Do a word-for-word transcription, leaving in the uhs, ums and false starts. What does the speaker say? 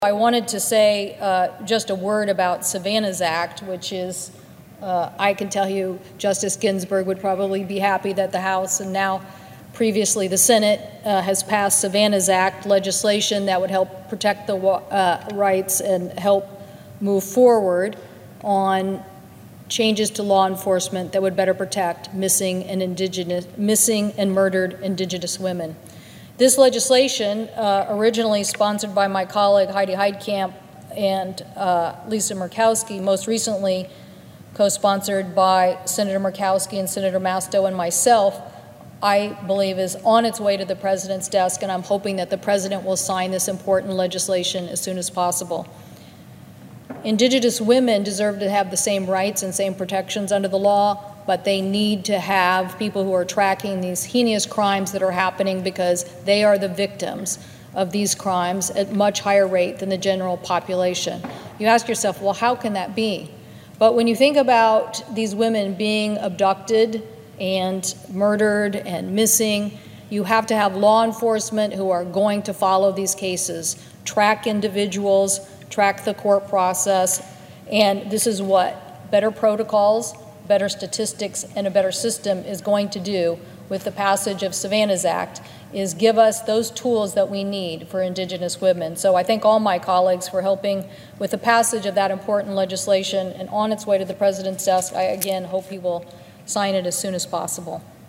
I wanted to say uh, just a word about Savannah's Act, which is, uh, I can tell you, Justice Ginsburg would probably be happy that the House and now previously the Senate uh, has passed Savannah's Act legislation that would help protect the uh, rights and help move forward on changes to law enforcement that would better protect missing and indigenous, missing and murdered Indigenous women. This legislation, uh, originally sponsored by my colleague Heidi Heitkamp and uh, Lisa Murkowski, most recently co-sponsored by Senator Murkowski and Senator Masto and myself, I believe is on its way to the President's desk, and I'm hoping that the President will sign this important legislation as soon as possible. Indigenous women deserve to have the same rights and same protections under the law, but they need to have people who are tracking these heinous crimes that are happening because they are the victims of these crimes at much higher rate than the general population. You ask yourself, well, how can that be? But when you think about these women being abducted and murdered and missing, you have to have law enforcement who are going to follow these cases, track individuals, track the court process, and this is what better protocols, better statistics, and a better system is going to do with the passage of Savannah's Act, is give us those tools that we need for Indigenous women. So I thank all my colleagues for helping with the passage of that important legislation, and on its way to the President's desk, I again hope he will sign it as soon as possible.